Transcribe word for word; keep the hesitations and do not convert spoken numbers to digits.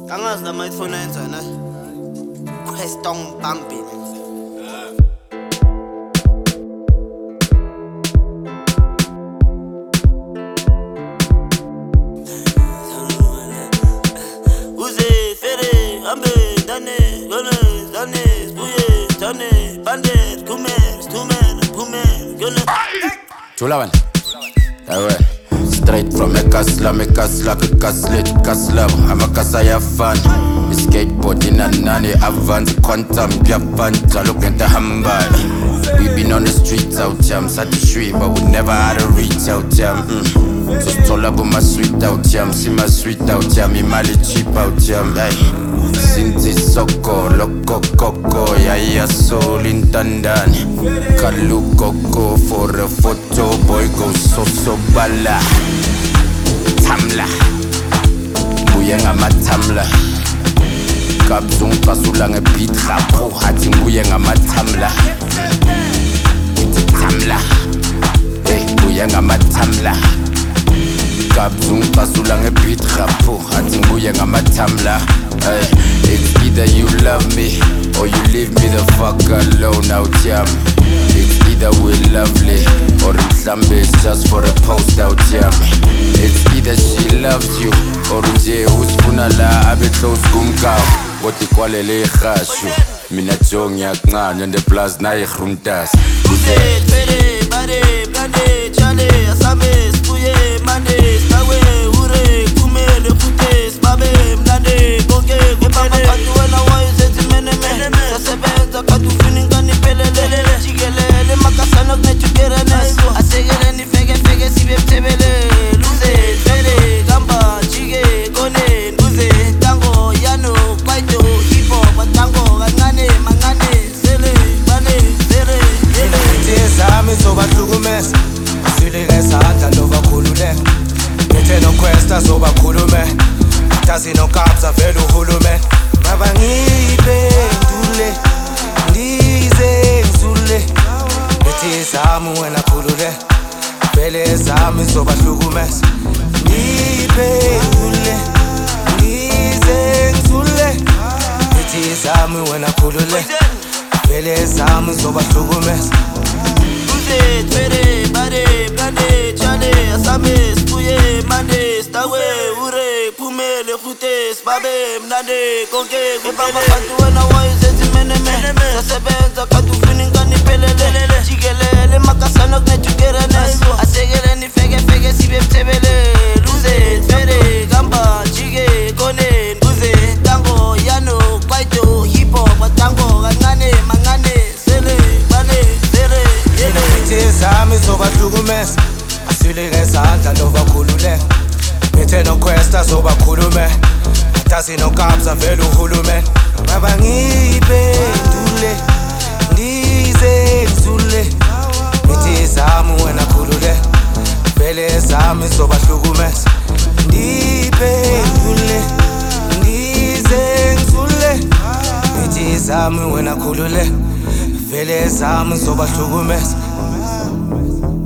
Angazi la microphone yenza na. Question bumping. Uze fere ambe dane gone dane spuye dane bande kume stume kume gone. Chulawan. Awe. Straight from a castle, me castle, a castle, castle. I'm a casa ya fan. Skateboarding and nanny advance quantum Japan. Look at the handbag. We been on the streets out jam, sat the street, but we never had a reach out jam. Mm. So it's all about my sweet out jam, see my sweet out jam, me mali cheap out jam. Hey, Sinti Soko, Loco Coco, ya ya soul in Tandani. Kalu Coco for a photo, boy go so so bala. Tamla, Buyanga matamla. Kabzung kasulang e beat rapo, hating Buyanga matamla. Tamla, hey, Buyanga matamla. Kabzung kasulang e beat rapo, hating Buyanga matamla. Hey, it's either you love me or you leave me the fuck alone out jam. It's either we're lovely or mhlambe it's just for a post out jam. It's either she loves you or nje usifuna la abe close kumkaw. Kodwa ikwalele ikhashu mina jo ngiyancane and the plus nayi gruntas. Uze fere bare blande chale asame spuye mande stawe ure kumele kutes babe mlande konke kupama kantu wena wayizethi mene mene sasebenza kantu ufuna ingane iphelele jikelele makasana kunejukere neso asekele nifeke feke sibe mthebele luze fere gamba jike kone luze tango yano kwaito hip hop tango kancane mancane sele bane sele Mina zami zobahlukumeza Asile ngesandla lobakhulule Nithe nokwesta zobakhulume Tasi nokabza vele uhulume Ngaba ngiyiphendule Ndize ngizule Nithi zami wena khulule Vele zami zobahlukumeza Ngiyiphendule Ndize ngizule Nithi zami wena khulule Vele zami zobahlukumeza Uze twere bare blande chale asame spuye mande stawe ure pumele khutes babe mnande konke kupama kantu wena wayizethi mene mene sasebenza kantu ufuna ingane iphelele jikelele makasana kunejukere neso asekele nifeke feke sibe mthebele luze twere gamba jike kone luze tango yano kwaito hip hop tango kancane mancane sele bane sele yele Nithi zami zobahlukumeza Asile ngesandla lobakhulule Nithe nokwesta zobakhulume Tasi nokabza vele uhulume Ngaba ngiyiphendule Ndize ngizule Nithi zami wena khulule Vele zami zobahlukumeza Ndiphendule Ndize ngizule Nithi zami wena khulule Vele zami zobahlukumeza